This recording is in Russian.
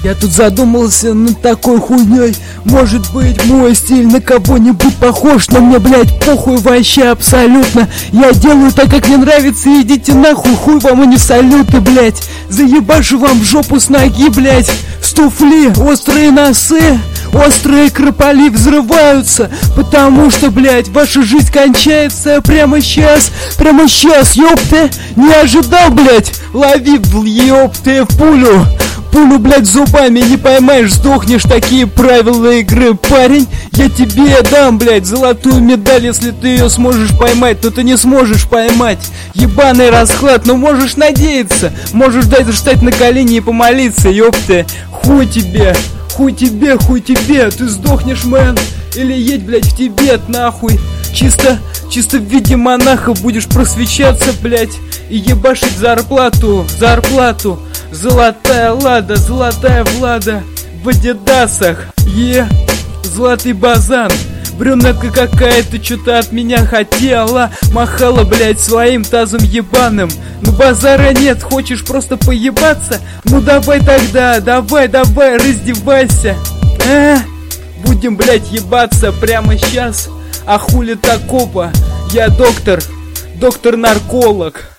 Я тут задумался над такой хуйней. Может быть, мой стиль на кого-нибудь похож, но мне, блять, похуй вообще абсолютно. Я делаю так, как мне нравится, идите нахуй, хуй вам и не салюты, блять. Заебашу вам в жопу с ноги, блять. С туфли, острые носы, острые крополи взрываются, потому что, блять, ваша жизнь кончается прямо сейчас, ёпты. Не ожидал, блять, лови, ёпты, пулю, блять, зубами не поймаешь, сдохнешь, такие правила игры, парень. Я тебе дам, блять, золотую медаль, если ты ее сможешь поймать, но ты не сможешь поймать. Ебаный расклад, но можешь надеяться, можешь даже встать на колени и помолиться, ёпты. Хуй тебе, ты сдохнешь, мэн. Или едь, блять, в Тибет, нахуй. Чисто в виде монаха будешь просвещаться, блять, и ебашить зарплату. Золотая лада, золотая влада в адидасах, золотый базан. Брюнетка какая-то что-то от меня хотела, махала, блять, своим тазом ебаным. Ну базара нет, хочешь просто поебаться? Ну давай тогда, давай, раздевайся. Будем, блять, ебаться прямо сейчас. А хули такого? Я доктор-нарколог.